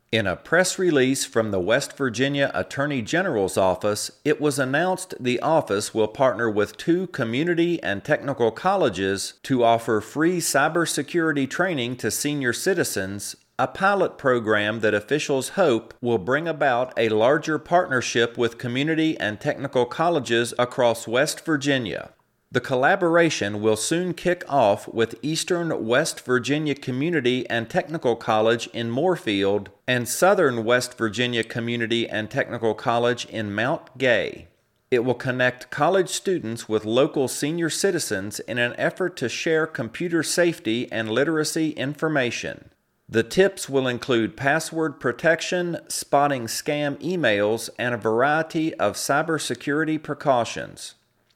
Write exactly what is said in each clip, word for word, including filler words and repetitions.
In a press release from the West Virginia Attorney General's office, it was announced the office will partner with two community and technical colleges to offer free cybersecurity training to senior citizens, a pilot program that officials hope will bring about a larger partnership with community and technical colleges across West Virginia. The collaboration will soon kick off with Eastern West Virginia Community and Technical College in Moorfield and Southern West Virginia Community and Technical College in Mount Gay. It will connect college students with local senior citizens in an effort to share computer safety and literacy information. The tips will include password protection, spotting scam emails, and a variety of cybersecurity precautions.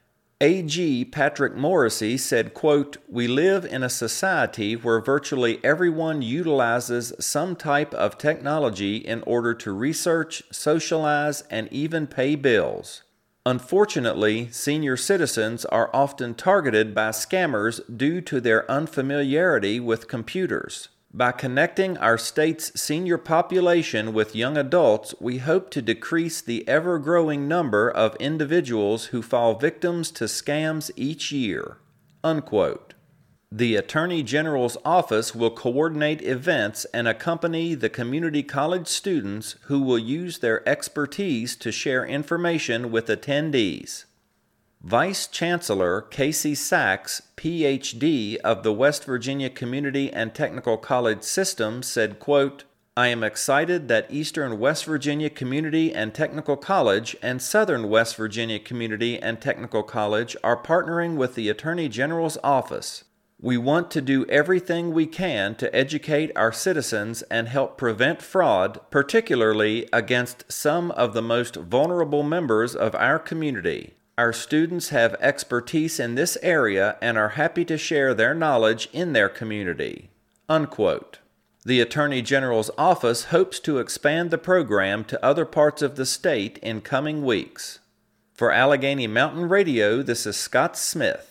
A G Patrick Morrissey said, quote, "We live in a society where virtually everyone utilizes some type of technology in order to research, socialize, and even pay bills. Unfortunately, senior citizens are often targeted by scammers due to their unfamiliarity with computers. By connecting our state's senior population with young adults, we hope to decrease the ever-growing number of individuals who fall victims to scams each year." Unquote. The Attorney General's office will coordinate events and accompany the community college students who will use their expertise to share information with attendees. Vice Chancellor Casey Sachs, P H D of the West Virginia Community and Technical College System, said, quote, "I am excited that Eastern West Virginia Community and Technical College and Southern West Virginia Community and Technical College are partnering with the Attorney General's office. We want to do everything we can to educate our citizens and help prevent fraud, particularly against some of the most vulnerable members of our community. Our students have expertise in this area and are happy to share their knowledge in their community." Unquote. The Attorney General's office hopes to expand the program to other parts of the state in coming weeks. For Allegheny Mountain Radio, this is Scott Smith.